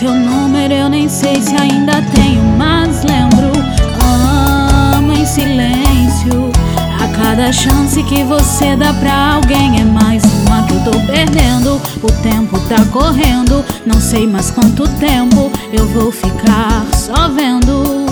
seu número eu nem sei se ainda tenho, mas lembro. Amo em silêncio. A cada chance que você dá pra alguém é mais uma que eu tô perdendo. O tempo tá correndo, não sei mais quanto tempo eu vou ficar só vendo.